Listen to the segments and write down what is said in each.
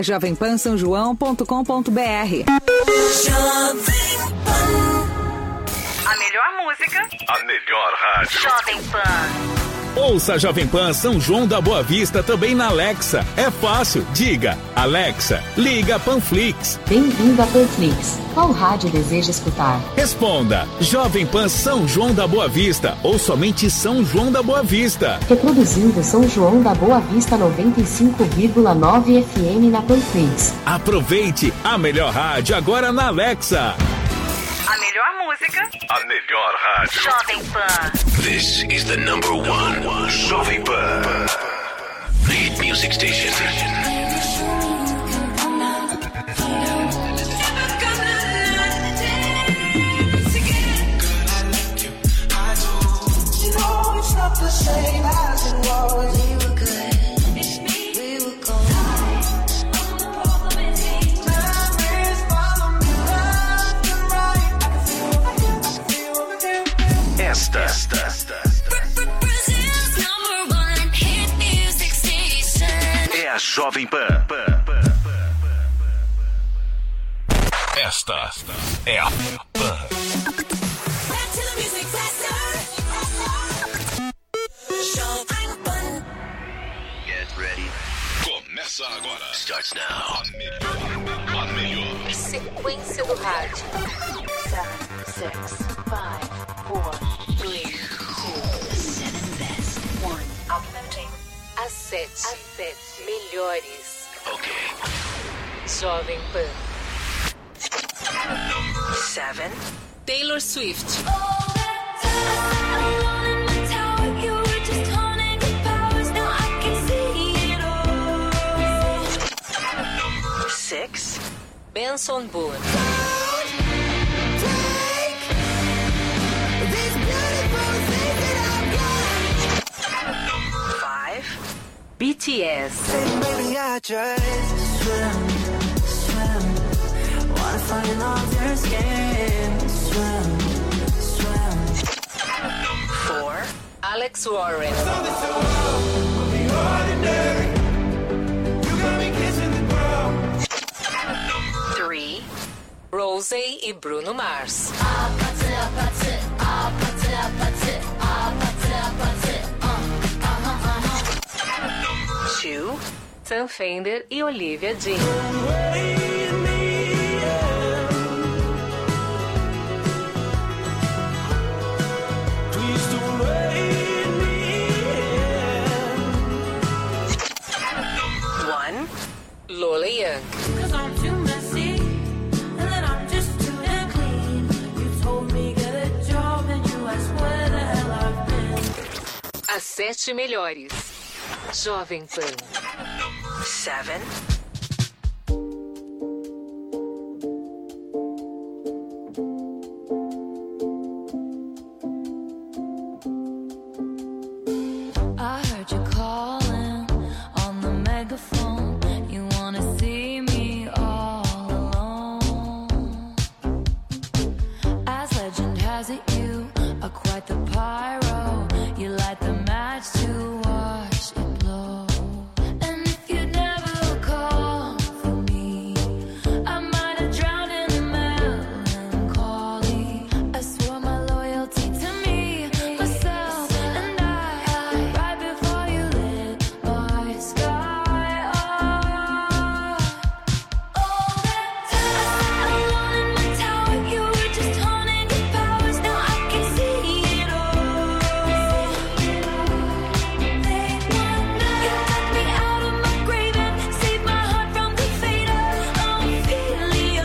jovempansaojoão.com.br. A melhor música. A melhor rádio. Jovem Pan. Ouça a Jovem Pan São João da Boa Vista também na Alexa. É fácil. Diga, Alexa, liga Panflix. Bem-vindo a Panflix. Qual rádio deseja escutar? Responda, Jovem Pan São João da Boa Vista ou somente São João da Boa Vista. Reproduzindo São João da Boa Vista 95,9 FM na Panflix. Aproveite a melhor rádio agora na Alexa. A melhor música. A melhor rádio. Jovem Pan. This is the number one Jovem Pan. The hit music station. The same as it was. We were good. We were cold. The problem is memories follow me left and right. I can feel what you. Esta. Brazil's number one hit music station. É a Jovem Pan. Esta é a Pan. Começa agora. Starts now. A melhor. Sequência do rádio. 7, 6, 5, 4, 3, 2, 7 best. 1. Uploading. As 7 melhores. Ok. Jovem Pan. 7. Taylor Swift. 6. Benson Boone. 5. BTS. Maybe I just swim. Wanna find off your skin. Swim. 4. Alex Warren. 3. Rosé e Bruno Mars. 2. Sam Fender e Olivia Dean. 1. Lola Young. As 7 melhores. Jovem Pan. 7. I heard you calling on the megaphone. You wanna see me all alone. As legend has it, you are quite the pyro. You light the match to watch it blow. And if you never call for me, I might have drowned in the melancholy. I swore my loyalty to me, myself, and I right before you lit my sky up. All that time, alone in my tower, you were just honing your powers. Now I can see it all. Late one night, you took me out of my grave and saved my heart from the fate of Ophelia.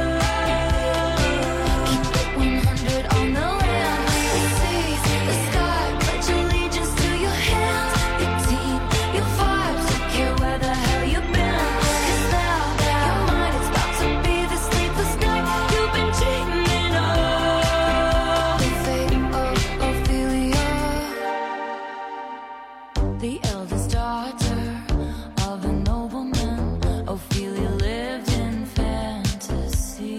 Keep it 100 on the land. The seas, the sky, pledge allegiance to your hands. Your team, your vibes, don't care where the hell you've been. 'Cause now your mind is about to be the sleepless night you've been dreaming of. The fate of Ophelia, the eldest daughter of a nobleman. Ophelia lived in fantasy,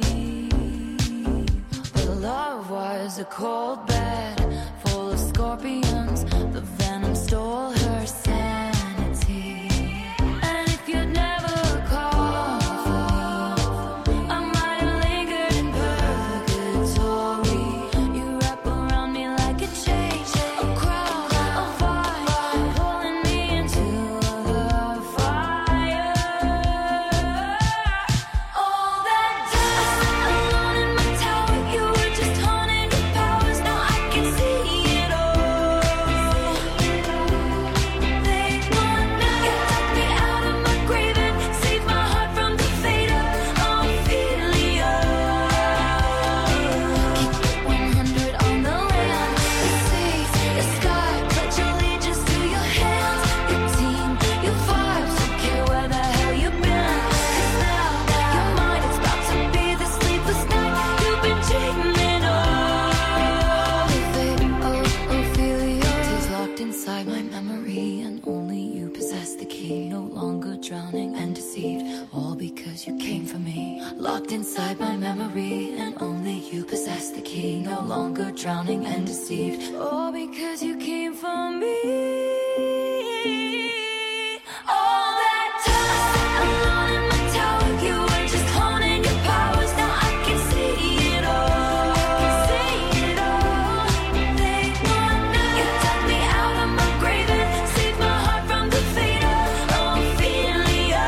but love was a cold bed full of scorpions. The venom stole her sanity. And if you'd never call All because you came for me. Locked inside my memory, and only you possess the key. No longer drowning and deceived. All because you came for me. All that time alone in my tower, you were just honing your powers. Now I can see it all. I can see it all. They want now. You dug me out of my grave and saved my heart from the fate of Ophelia.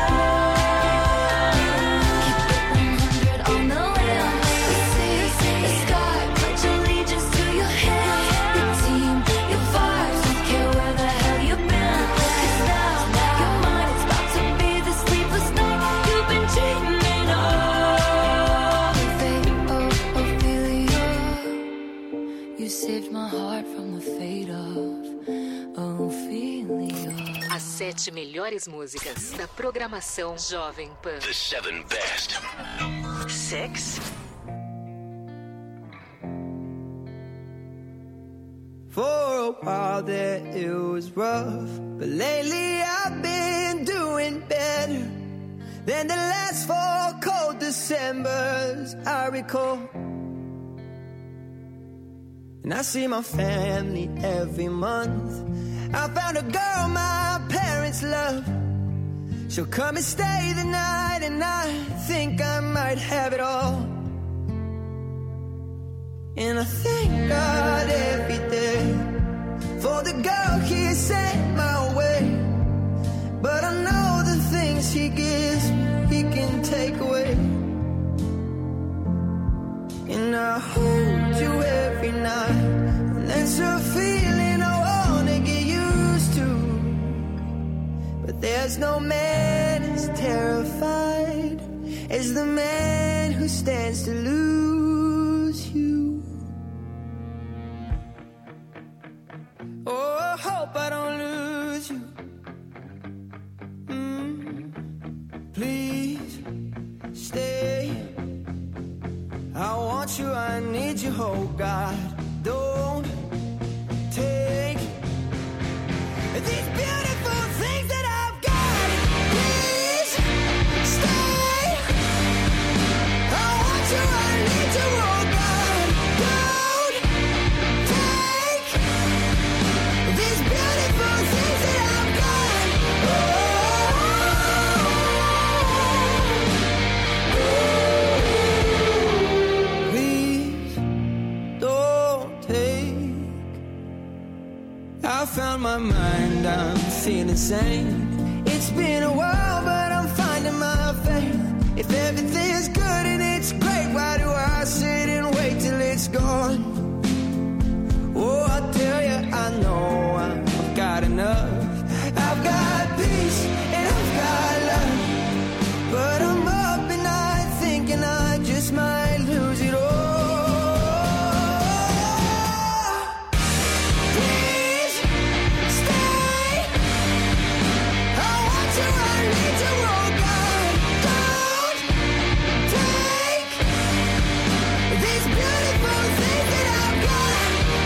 Keep it 100 on the land. The sea, the sky, pledge allegiance to your hand. Your team, your vibes, don't care where the hell you've been. 'Cause now your mind is about to be the sleepless night you've been dreaming of. Fate of Ophelia, you saved my heart from the fate of Ophelia. As 7 melhores músicas da programação Jovem Pan. The 7 best. 6. For a while there it was rough, but lately I've been doing better than the last 4 cold Decembers I recall. And I see my family every month. I found a girl my parents love. She'll come and stay the night, and I think I might have it all. And I thank God every day for the girl he sent my way. But I know the things he gives me, he can take away. And I hold you every night, and that's a feeling I wanna get used to. But there's no man as terrified as the man who stands to lose you. Oh, I hope I don't lose you. Please stay. I want you, I need you, oh God. Don't take these beautiful things that I've got. Please stay. I want you, I need you, oh God. Don't take these beautiful things that I've got. Please don't take. I found my mind, I'm feeling sane. It's been a while, but I'm finding my faith. If everything's good and it's great, why do I sit and wait till it's gone? Oh, I tell you, I know I've got enough. I've got peace and I've got love. But I'm up at night thinking I just might lose it all. Please stay. I want you, I need you, oh God. Don't take these beautiful things that I've got.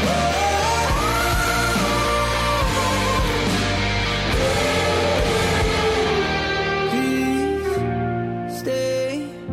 Please stay.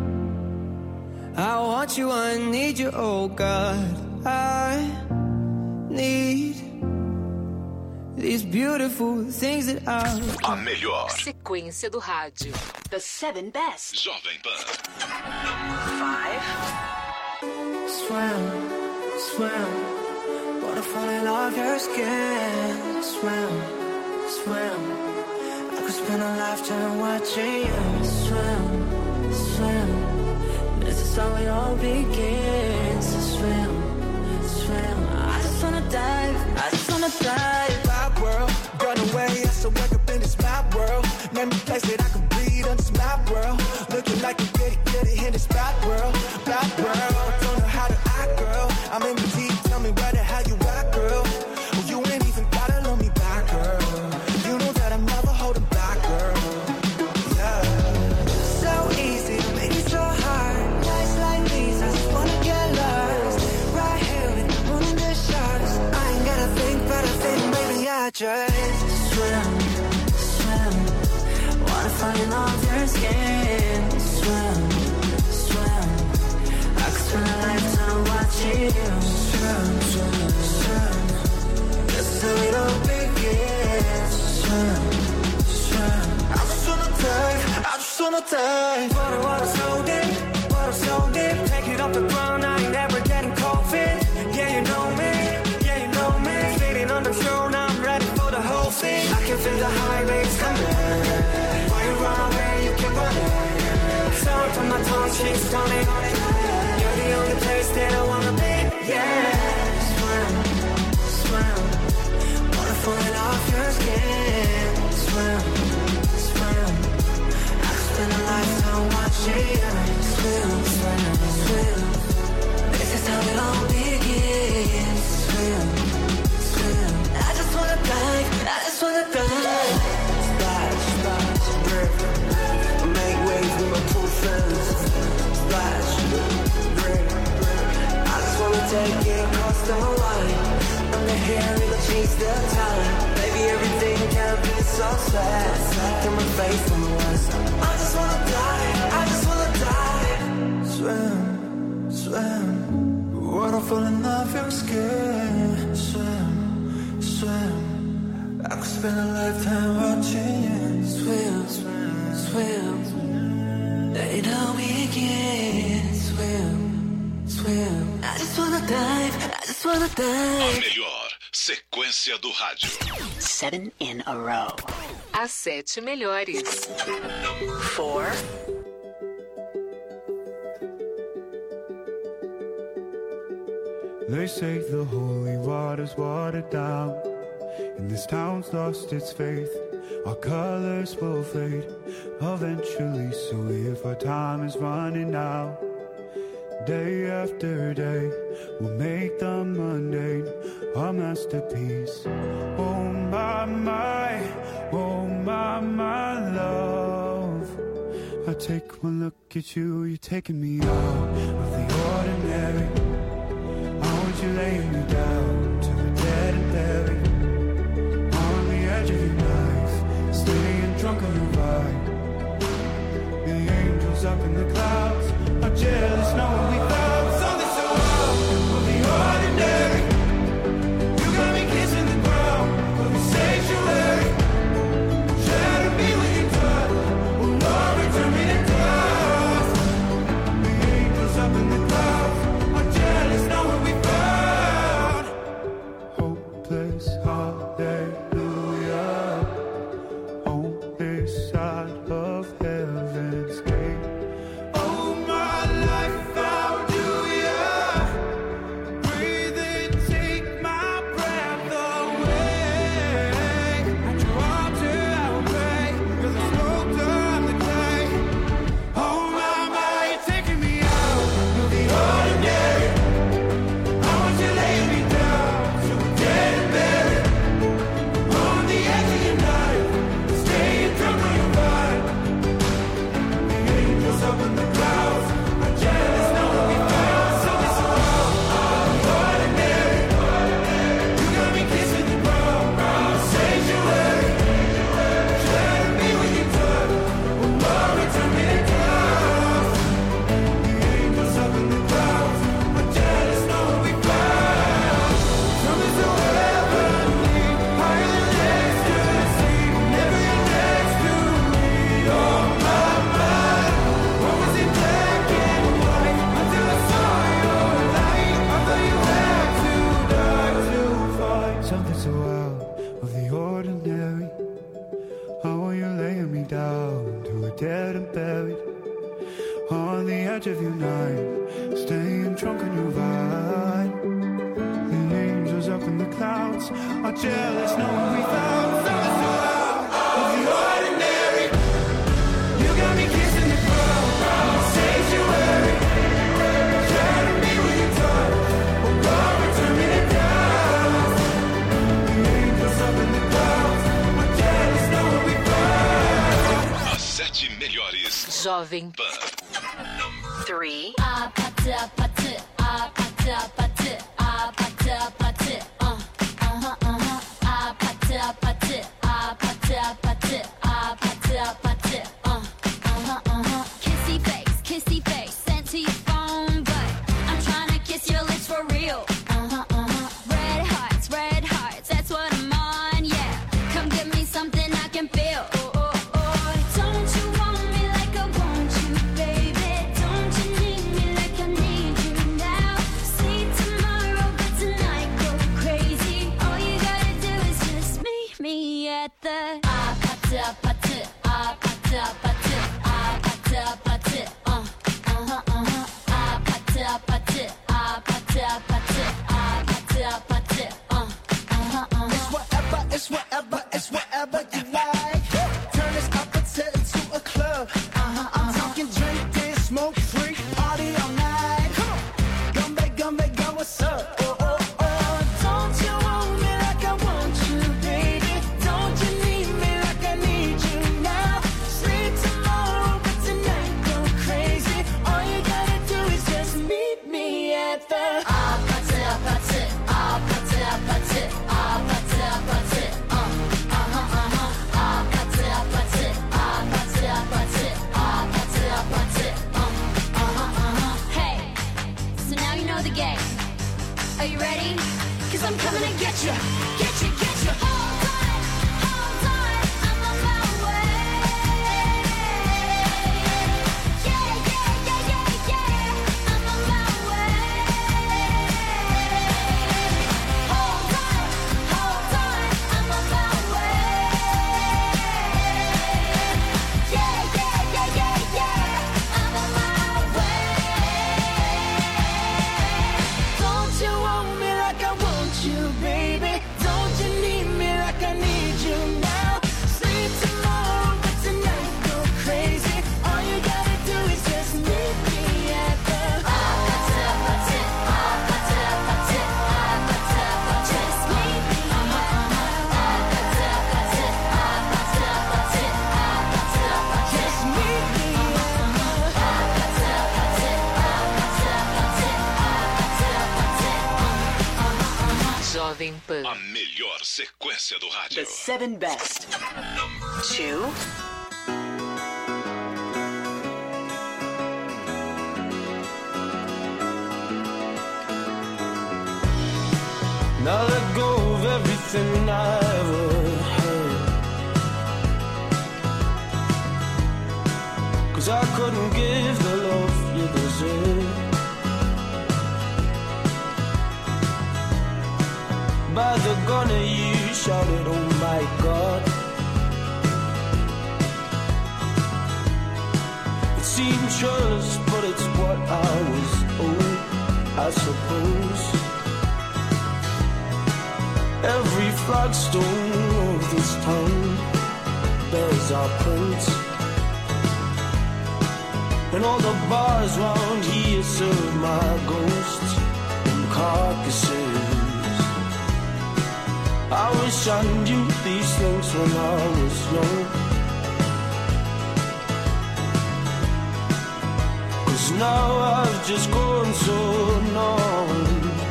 I want you, I need you, oh God. I need these beautiful things that I've A melhor. Sequência do rádio. The 7 best. Jovem Pan. 5. swim, swim. Wanna fall in love your skin. Swim, swim. I could spend a lifetime watching you swim, swim. This is how it all begins. So swim, swim. I just wanna dive, I just wanna dive. My world, run away, I so wake up in this my world. Name a place that I can breathe on this my world. Looking like a get it in this black world. Black world, don't know how to act, girl. I'm in the deep, tell me where the hell you at, girl. Well, you ain't even gotta love me back, girl. You know that I'm never holding back, girl. Yeah. So easy to make it so hard. Nights like these, I just wanna get lost. Right here with the moon and the stars. I ain't gotta think, but I think maybe I just swim, swim. Wanna fall in love your skin. wanna dive. Water so deep, water so deep. Take it off the ground, I ain't never getting cold feet. Yeah, you know me, yeah, you know me. Sitting on the throne, I'm ready for the whole thing. I can feel the high waves coming. Why you run away, you can run it. Sound from my tongue, she's stunning. You're the only place that I wanna be, yeah. Swim, swim. Water falling off your skin. Swim, swim. I spend a lifetime watching you. Swim, swim, swim. This is how it all begins. Swim, swim. I just wanna dive, I just wanna dive. Splash, splash, river. Make waves with my two friends. Splash, river. I just wanna take it across the line. I'm the hair, it'll change the time. Baby, everything can be so sad. Through my face from the west. I just wanna dive, I just wanna dive. Swim, swim. Water falling off your skin. Swim, swim. I could spend a lifetime watching you. Swim, swim, swim. They know we can swim, swim. I just wanna dive, I just wanna A dive. melhor sequência do rádio. 7 in a row. As 7 melhores. 4. They say the holy water's watered down, and this town's lost its faith. Our colors will fade eventually, so if our time is running out, day after day, we'll make the mundane our masterpiece. Oh my, oh my love. I take one look at you, you're taking me out of the ordinary. You laying me down to the dead and buried on the edge of your knife, staying drunk on your ride. The angels up in the clouds are jealous knowing we found something so out of the ordinary. You got me kissing the ground of the sanctuary. Shadow me when you touch, oh Lord, return me to dust. The angels up in the clouds are jealous knowing we found hallelujah on this side of heaven's gate. Oh, my life found you, yeah. Breathe in, take my breath away. At your altar I will pray, 'cause I smoked on the clay. Oh my, you're taking me out of the ordinary. I want you laying me down so we're dead and buried on the edge of your knife, staying drunk on your ride. The angels up in the clouds are jealous knowing we found something so ordinary. You got me kissing the ground, sanctuary. Shadow me when you touch, oh Lord, return me to dust. The angels up in the clouds are jealous knowing we found something so heavenly, higher than ecstasy. Never you're next to me, oh my mind. What was it black and white until I saw your light? I thought you had to die to find something so out of the ordinary. How are you laying me down to a dead and buried on the edge of your night, staying drunk on your ride. The angels up in the clouds are jealous knowing we found something so out of the ordinary. You got me kissing the ground, sanctuary. Shadow me when you touch, oh God, return me to dust. The angels up in the clouds are jealous knowing we found. As 7 melhores. Jovem Pan. 3. Kissy face, sent to your phone, but I'm trying to kiss your lips for real. Red hearts, that's what I'm on, yeah. Come give me something I can feel. Don't you want me like a smoke free, party all night. Come on, gum, babe, what's up? Oh, oh, oh. Don't you want me like I want you, baby? Don't you need me like I need you now? Sleep tomorrow, but tonight go crazy. All you gotta do is just meet me at the Hey, so now you know the game. Are you ready? 'Cause I'm coming to get you, get you, get you. Hold on, I'm on my way. Yeah, I'm on my way. Hold on, I'm on my way. Yeah, I'm on my way. Don't you want me like I want you, baby? Don't you need me like I need you now? Sleep tomorrow, but tonight go crazy. All you gotta do is just meet me at the Just meet me. just meet me Jovem Pan. A melhor sequência do rádio. The 7 best. 2. Now let go of everything I ever had, 'cause I couldn't give the love you deserve. By the gunner you shouted, oh my God. It seemed churlish, but it's what I was owed, I suppose. Every flagstone of this town bears our prints, and all the bars round here serve my ghosts and carcasses. I wish I knew these things when I was young, 'cause now I've just grown so numb.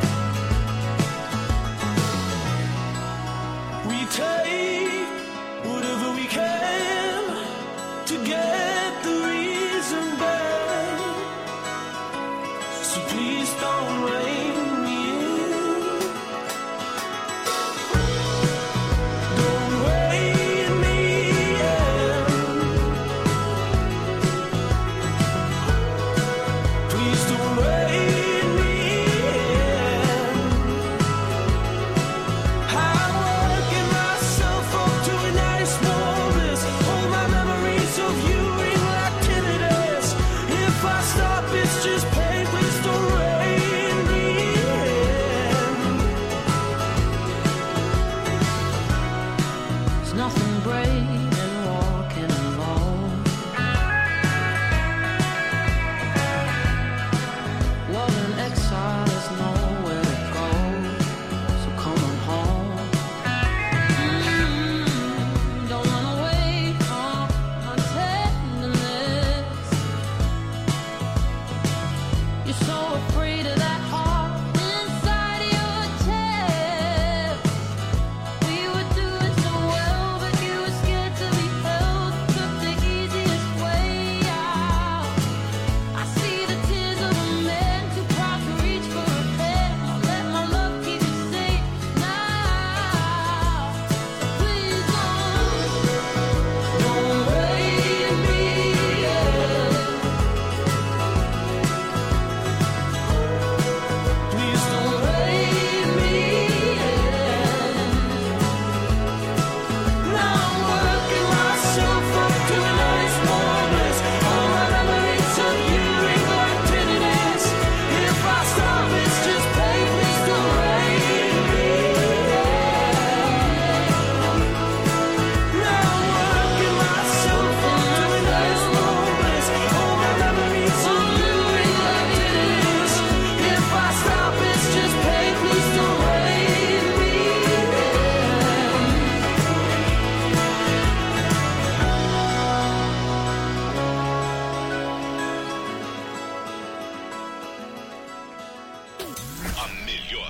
We take whatever we can to get the reason back, so please don't rein me in. Don't rein me in. Please don't rein me in. I'm working myself up to a nice warm bliss. All my memories of you ring like tinnitus. If I stop, it's just pain. Please don't rein me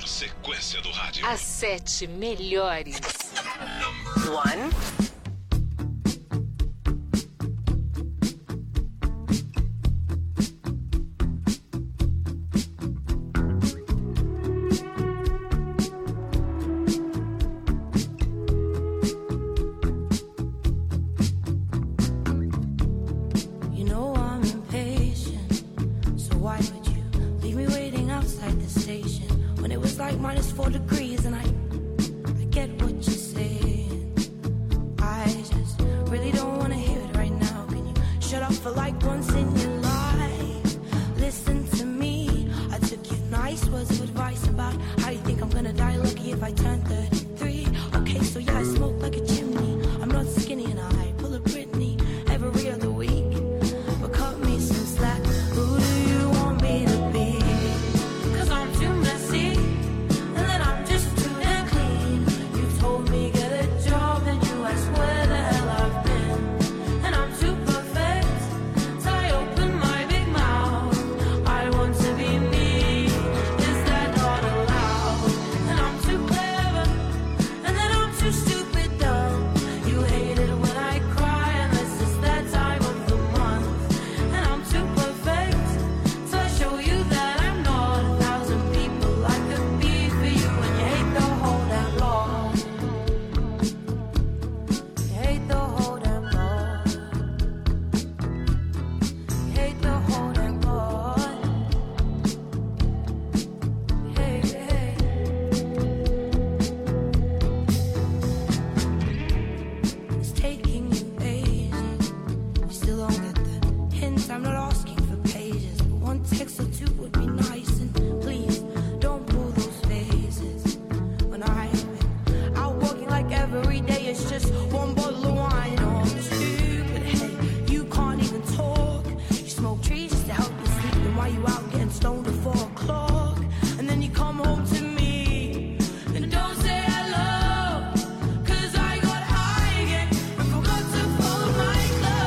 sequência do rádio. As 7 melhores. 1. You know I'm impatient, so why would you leave me waiting outside the station when it was like -4 degrees and I get what you're saying. I just really don't want to hear it right now. Can you shut up for like once in your life? Listen to me, I took your nice words of advice about how you think I'm gonna die lucky if I turn 33. Okay, so yeah, I smoke like a chimney. I'm not skinny and I pull a Britney every other week. But cut me some slack. Who do you want me to be? 'Cause I'm too messy, and then I'm just too damn clean. You told me get a job, and you asked where the hell I've been. And I'm too perfect, so I open my big mouth. I want to be me, is that not allowed? And I'm too clever, and then I'm too stupid dumb. You hate it when I cry, and this is that time of the month. And I'm too perfect, so I show you that I'm not 1,000 people I could be for you. And you hate the whole damn lot. You hate the whole damn lot. You hate the whole damn lot. Hey, hey. It's taking you ages. You still don't get the hint. I'm not asking for pages, but one text or two would be nice. And please don't pull those faces. When I've been out working like every day, it's just one bottle of wine or two. But hey, you can't even talk. You smoke trees just to help you sleep. And while you out getting stoned at 4 o'clock, and then you come home to me and don't say hello. 'Cause I got high again and forgot to fold my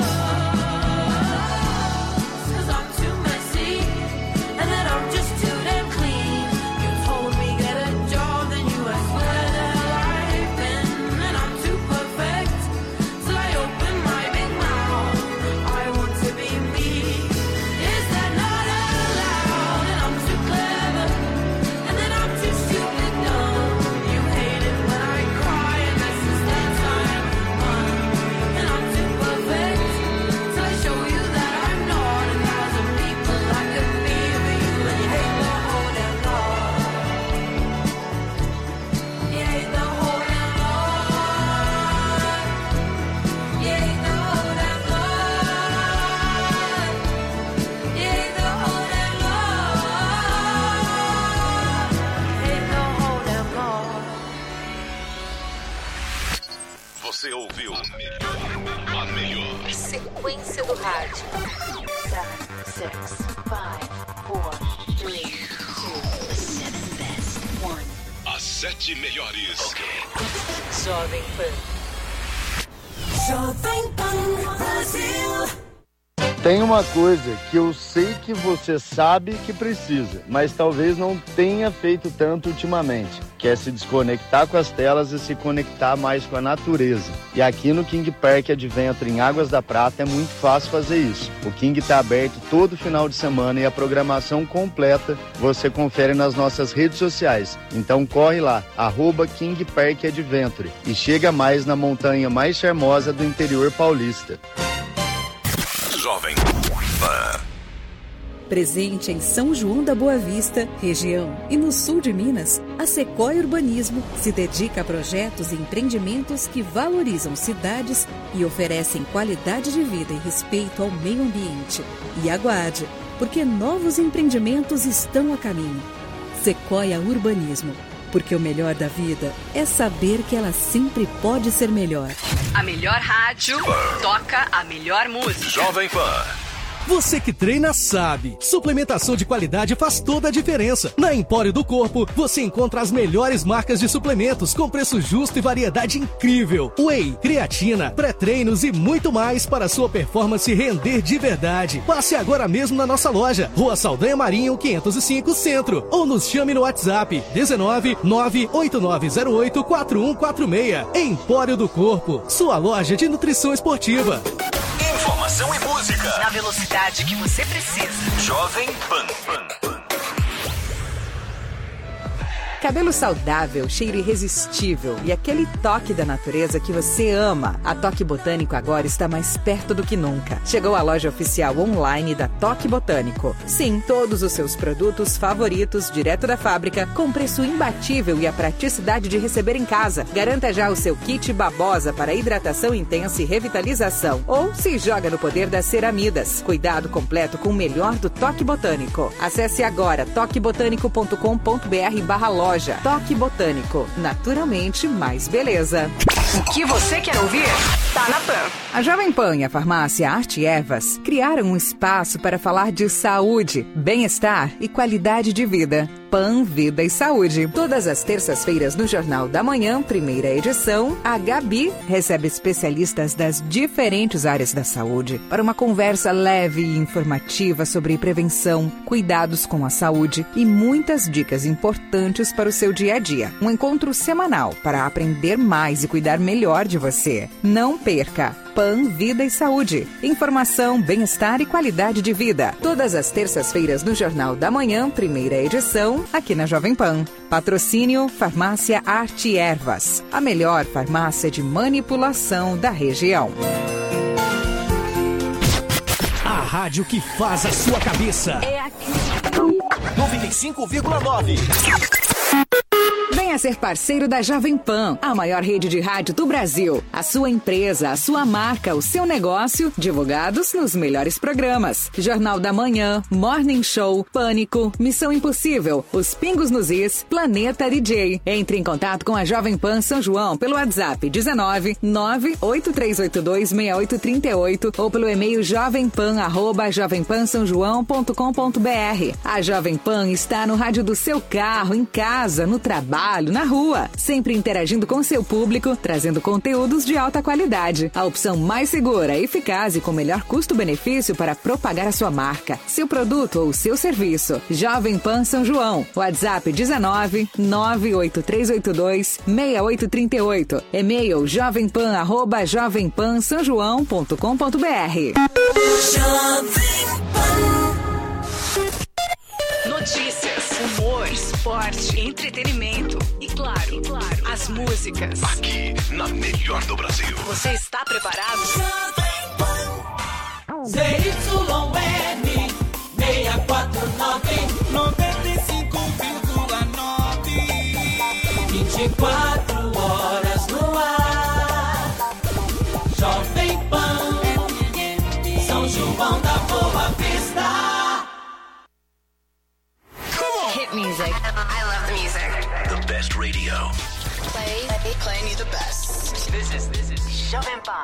clothes. 'Cause I'm too messy, and then I'm just too damn clean. You told me get a job, then you asked where the hell I've been. And I'm too perfect, so I open my big mouth. I want to be me, is that not allowed? And I'm too clever, and then I'm too stupid dumb. You hate it when I cry, and this is that time of month. And I'm too perfect, so I show you that I'm not 1,000 people I could be for you. And you hate the whole damn lot. You hate the whole damn lot. You hate the whole damn lot. You hate the whole damn lot. You hate the whole damn lot. Você ouviu a melhor. Sequência do rádio. 7, 6, 5, 4, 3, 2. 7 best. 1. As 7 melhores. Jovem Pan. Jovem Pan Brasil. Tem uma coisa que eu sei que você sabe que precisa, mas talvez não tenha feito tanto ultimamente, que é se desconectar com as telas e se conectar mais com a natureza. E aqui no King Park Adventure, em Águas da Prata, é muito fácil fazer isso. O King está aberto todo final de semana e a programação completa você confere nas nossas redes sociais. Então corre lá, @King Park Adventure, e chega mais na montanha mais charmosa do interior paulista. Jovem Pan. Presente em São João da Boa Vista, região, e no sul de Minas, a Sequoia Urbanismo se dedica a projetos e empreendimentos que valorizam cidades e oferecem qualidade de vida e respeito ao meio ambiente. E aguarde, porque novos empreendimentos estão a caminho. Sequoia Urbanismo, porque o melhor da vida é saber que ela sempre pode ser melhor. A melhor rádio toca a melhor música. Jovem Pan. Você que treina sabe. Suplementação de qualidade faz toda a diferença. Na Empório do Corpo, você encontra as melhores marcas de suplementos com preço justo e variedade incrível. Whey, creatina, pré-treinos e muito mais para sua performance render de verdade. Passe agora mesmo na nossa loja, Rua Saldanha Marinho, 505 Centro. Ou nos chame no WhatsApp 19 98908 4146. Empório do Corpo, sua loja de nutrição esportiva. Informação e música. Na velocidade que você precisa. Jovem Pan. Cabelo saudável, cheiro irresistível e aquele toque da natureza que você ama. A Toque Botânico agora está mais perto do que nunca. Chegou a loja oficial online da Toque Botânico. Sim, todos os seus produtos favoritos direto da fábrica com preço imbatível e a praticidade de receber em casa. Garanta já o seu kit babosa para hidratação intensa e revitalização. Ou se joga no poder das ceramidas. Cuidado completo com o melhor do Toque Botânico. Acesse agora toquebotânico.com.br/loja. Toque Botânico, naturalmente mais beleza. O que você quer ouvir? Tá na Pan. A Jovem Pan e a farmácia Arte Ervas criaram um espaço para falar de saúde, bem-estar e qualidade de vida. Pan, Vida e Saúde. Todas as terças-feiras no Jornal da Manhã, primeira edição, a Gabi recebe especialistas das diferentes áreas da saúde para uma conversa leve e informativa sobre prevenção, cuidados com a saúde e muitas dicas importantes para o seu dia a dia. Um encontro semanal para aprender mais e cuidar melhor de você. Não perca! Pan, Vida e Saúde. Informação, bem-estar e qualidade de vida. Todas as terças-feiras no Jornal da Manhã, primeira edição, aqui na Jovem Pan. Patrocínio Farmácia Arte Ervas. A melhor farmácia de manipulação da região. A rádio que faz a sua cabeça. É aqui. 95,9. Venha ser parceiro da Jovem Pan, a maior rede de rádio do Brasil. A sua empresa, a sua marca, o seu negócio, divulgados nos melhores programas. Jornal da Manhã, Morning Show, Pânico, Missão Impossível, Os Pingos nos Is, Planeta DJ. Entre em contato com a Jovem Pan São João pelo WhatsApp 19 98382 6838 ou pelo e-mail jovempan@jovempansaojoão.com.br. A Jovem Pan está no rádio do seu carro, em casa, no trabalho, na rua, sempre interagindo com seu público, trazendo conteúdos de alta qualidade. A opção mais segura, eficaz e com melhor custo-benefício para propagar a sua marca, seu produto ou seu serviço. Jovem Pan São João. WhatsApp 19 98382 6838. E-mail jovempan@jovempansaojoão.com.br. Notícias, humor, esporte, entretenimento e claro, as músicas. Aqui, na melhor do Brasil. Você está preparado? ZYN 649 95,9 24 horas no ar. Jovem Pan, São João da Boa Vista. Hit music. I love the music. The best radio. Playing you the best. This is Jovem Pan.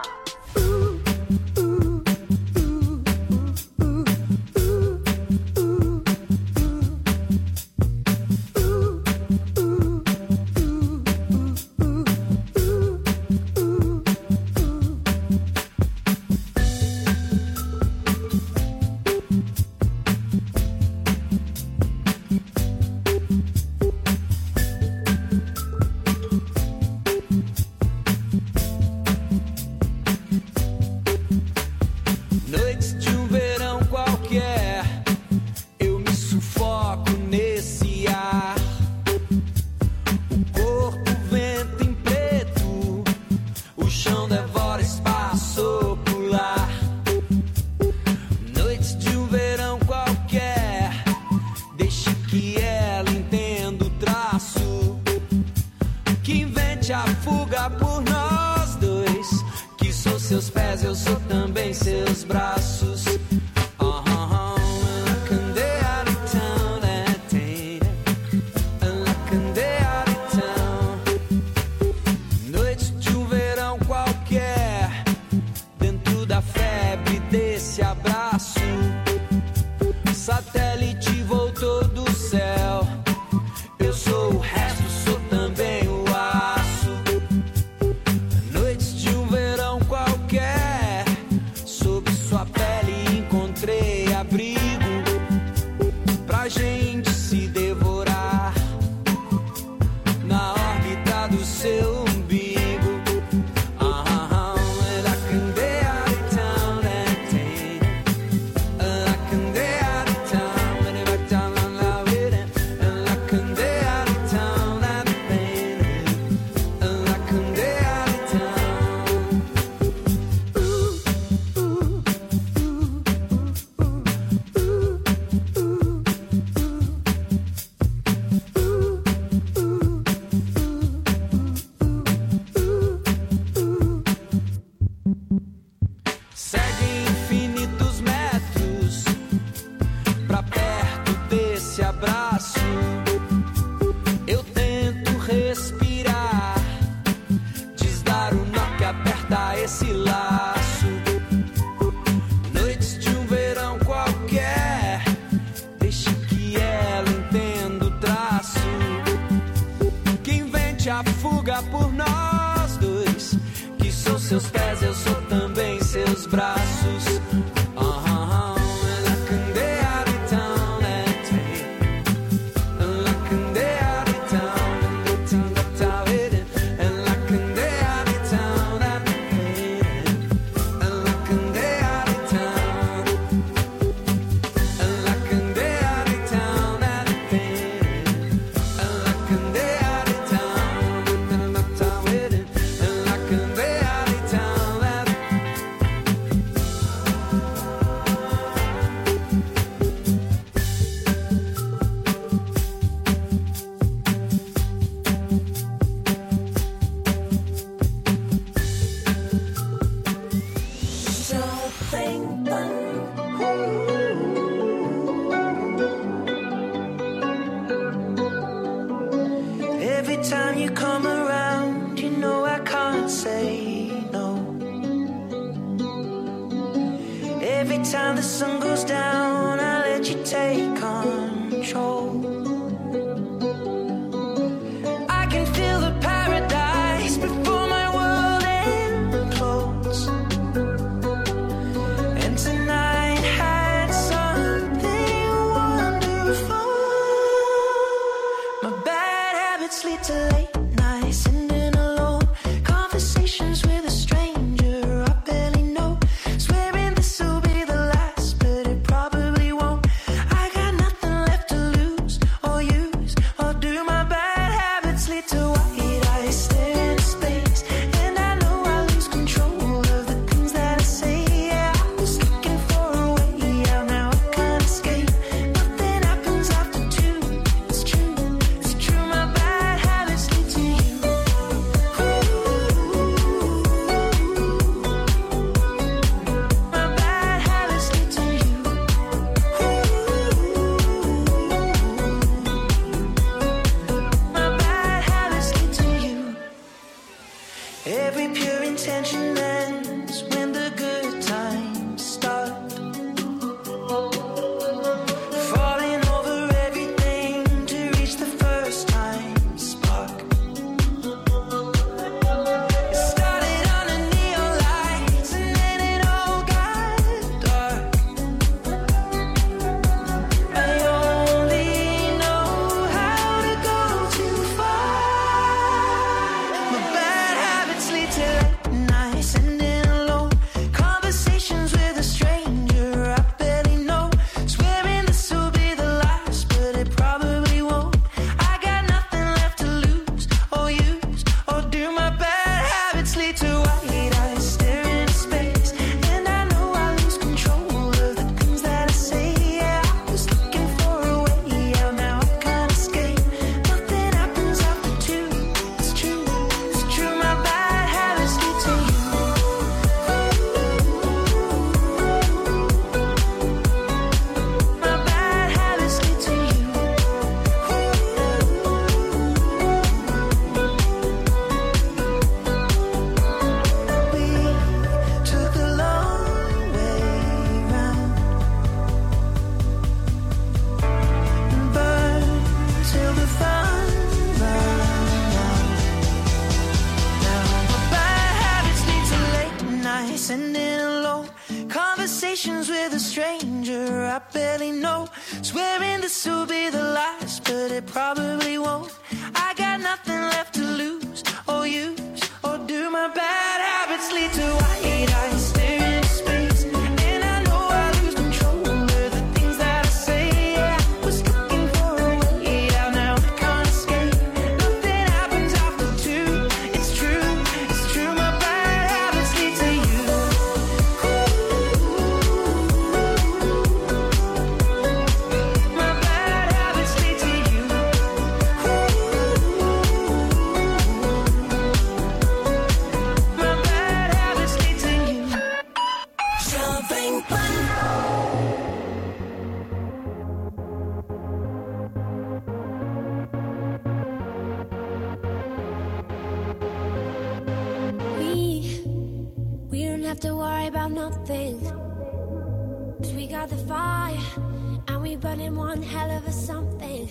Desse abraço satélite voltou do céu. Eu sou o resto, sou também o aço. Noites de um verão qualquer, sob sua pele encontrei abrigo pra gente se devorar na órbita do seu umbigo. Esse laço, noites de um verão qualquer, deixe que ela entenda o traço, que invente a fuga por nós dois, que sou seus pés, eu sou também seus braços. go. Swearing this will be the last, but it probably won't. I got nothing left to lose or use, or do my bad habits lead to white eyes staring into space? And I know I lose control of the things that I say. Yeah, I was looking for a way out, now I can't escape. Nothing happens after two. It's true, my bad habits lead to you. My bad habits lead to you. My bad habits lead to you. Jumping We don't have to worry about nothing. 'Cause we got the fire, and we burning one hell of a something.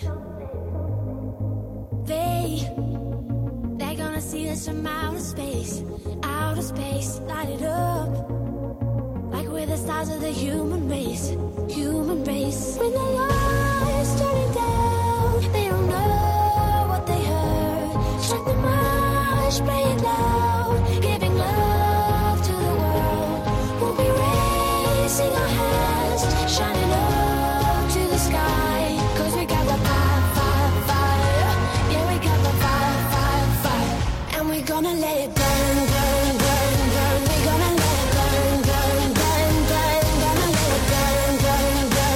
They're gonna see us from outer space, light it up. Like we're the stars of the human race. When the lights turning down, they don't know what they heard. Strike the march, play it loud, giving love to the world. We'll be raising our hands, shining up to the sky. 'Cause we got the fire. Yeah, we got the fire. And we're gonna let it burn. We're gonna let it burn. Gonna let it burn.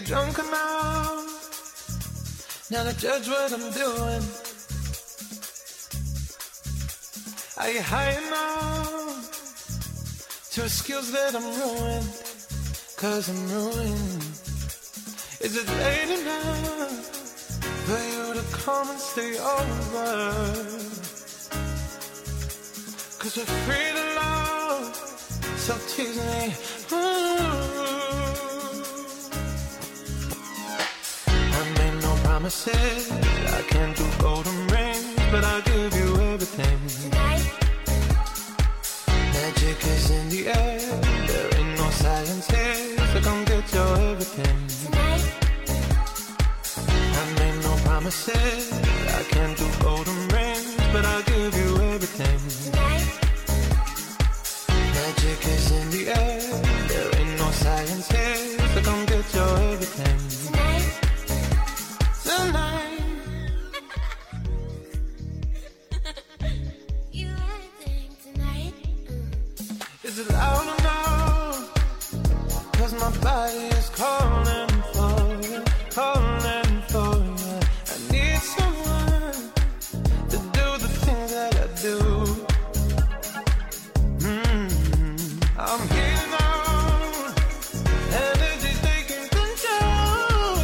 drunk enough now to judge what I'm doing? Are you high enough to excuse that I'm ruined? 'Cause I'm ruined. Is it late enough for you to come and stay over? 'Cause we're free to love, so tease me. I made no promises, I can't do golden rings, but I'll give you everything. Tonight. Magic is in the air, there ain't no silence here, so come get your everything. Tonight. I made no promises, I can't do golden rings, but I'll give you everything. Tonight. Magic is in the air, there ain't no silence here, so come get your everything. Tonight. Tonight. You everything tonight. Is it loud enough? 'Cause my body is calling for you, calling for you. I need someone to do the things that I do. I'm here now, energy's taking control.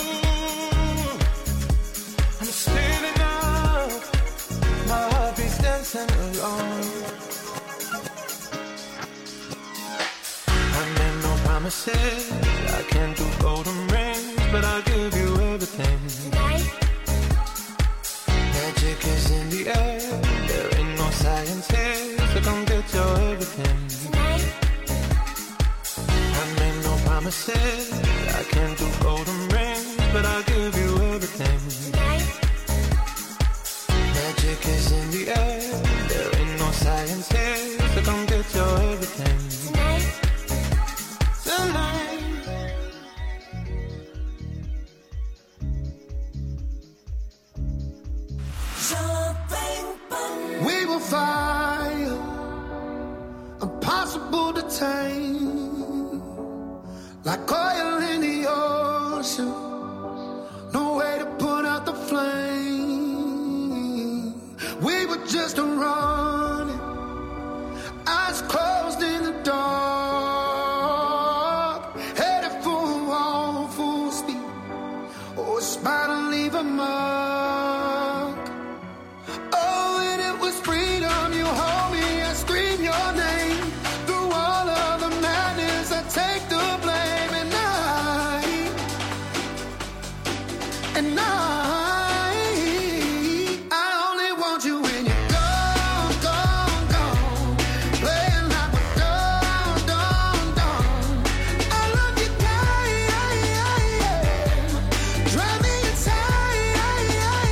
I'm speeding up, my heart beats dancing alone. I made no promises, I can't do golden rings, but I'll give you everything. Tonight. Magic is in the air, there ain't no science here, so come get your everything. Tonight. I made no promises, I can't do golden rings, but I'll give you everything. Tonight. Magic is in the air, there ain't no science here, so come get your everything. Tonight. Tonight. We will fire, impossible to tame, like oil in the ocean, no way to put out the flame. We were just running, eyes closed in the dark, headed for a wall, full speed. Oh, it's bound to leave a mark. Oh, and it was freedom. You hold me, I scream your name. Through all of the madness, I take the blame. And I only want you when you're gone, gone, gone. Playing like we're done, done, done. I love you, drive me inside.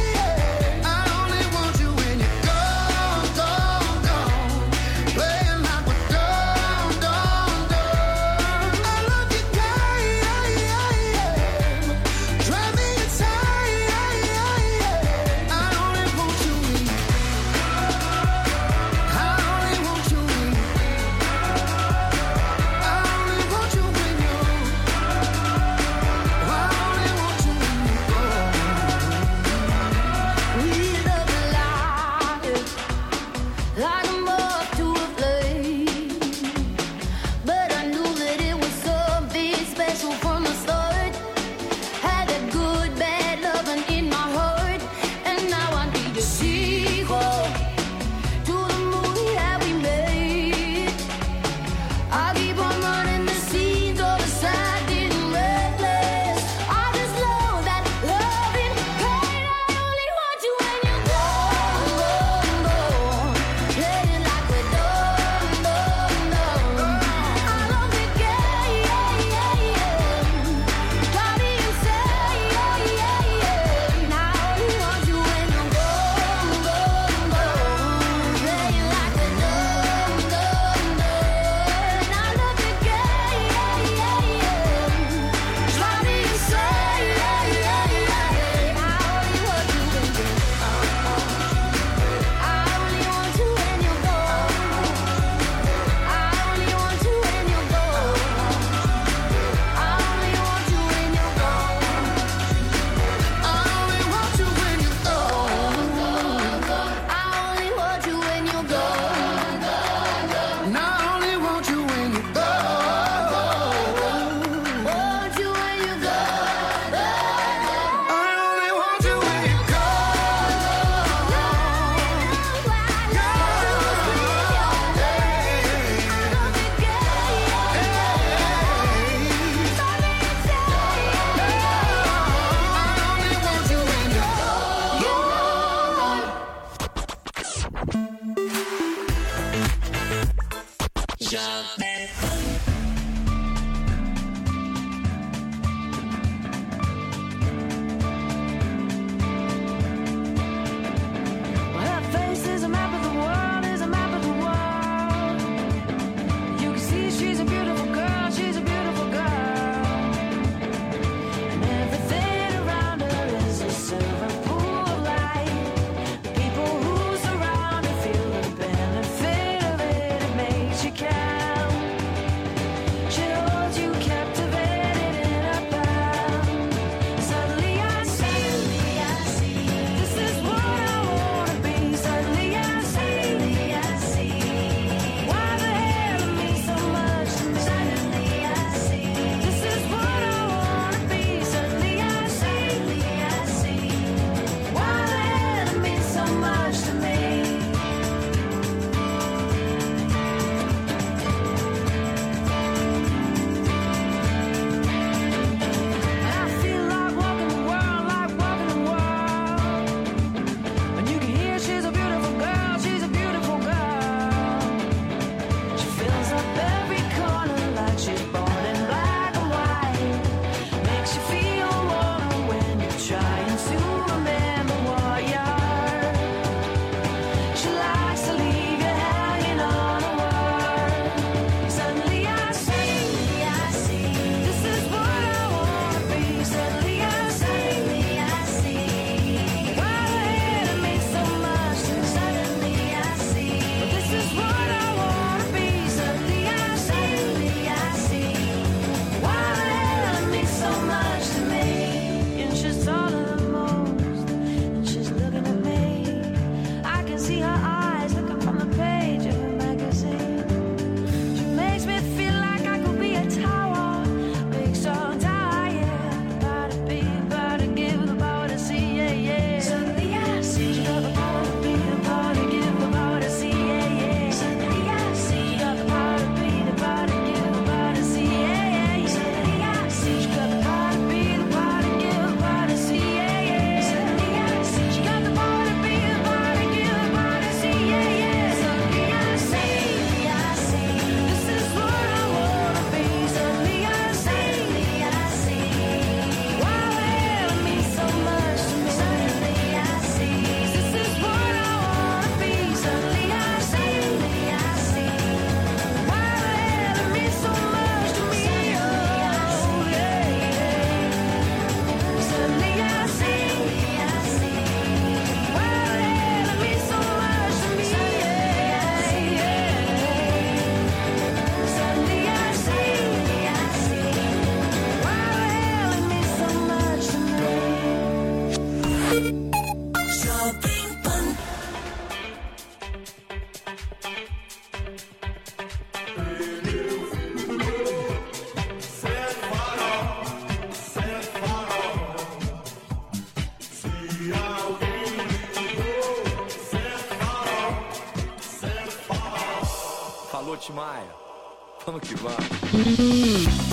Falou, Timaya. Vamos que vamos.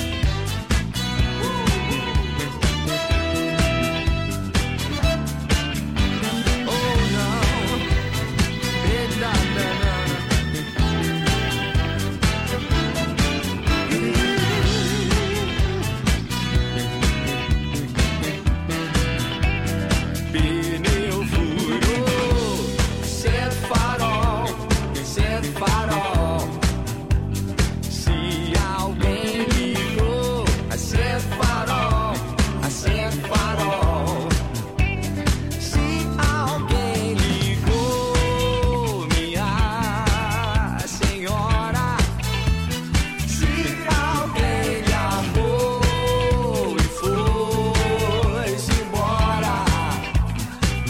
Pneu furou, acende farol, acende farol. Se alguém ligou, acende farol, acende farol. Se alguém ligou, minha senhora. Se alguém lhe amou e foi-se embora.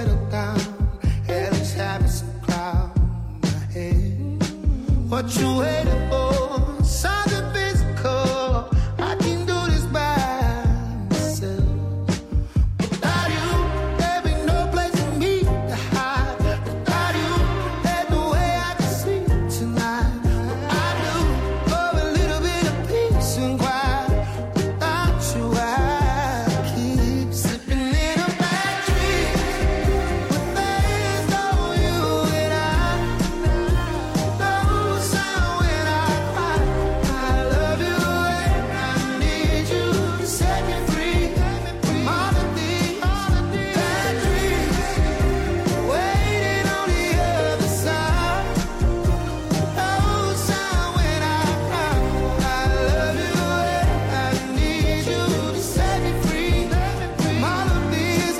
settle down. Hell is having some cloud in my head. What you waiting for? Something physical. I can do this by myself. Without you, there be no place for me to hide. Without you, there's no way I can sleep tonight. I do for a little bit of peace and quiet. Without you, I keep slipping in a bad dream. But there's no you and I. No sound when I cry. I love you and I need you to set me free from all of these bad dreams. Waiting on the other side. No sound when I cry. I love you and I need you to set me free from all of these.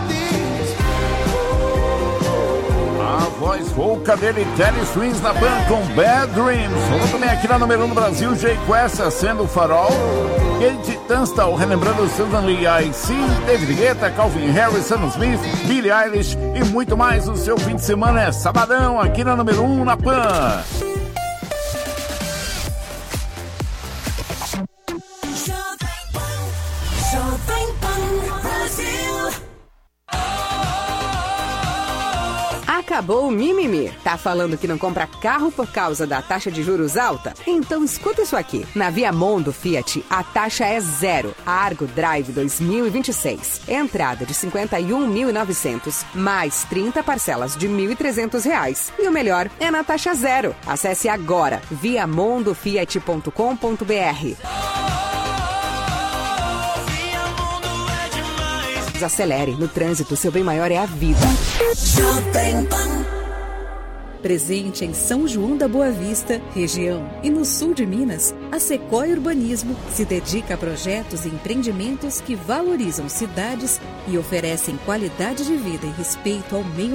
A voz rouca dele, Teddy Swims na banda com Bad Dreams. Rolou também aqui na número 1 no Brasil, Jay Quest, Acendo o Farol. Kate Tunstall, relembrando Susan Lee, I.C., David Guetta, Calvin Harris, Sam Smith, Billie Eilish e muito mais. O seu fim de semana é sabadão aqui na número 1 na Pan. Jovem Pan Brasil. Acabou o mimimi. Tá falando que não compra carro por causa da taxa de juros alta? Então escuta isso aqui. Na Viamondo Fiat, a taxa é zero. Argo Drive 2026. Entrada de R$ 51.900, mais 30 parcelas de R$ 1.300. E o melhor é na taxa zero. Acesse agora viamondofiat.com.br. Acelere. No trânsito, seu bem maior é a vida. Presente em São João da Boa Vista, região e no sul de Minas, a Sequoia Urbanismo se dedica a projetos e empreendimentos que valorizam cidades e oferecem qualidade de vida e respeito ao meio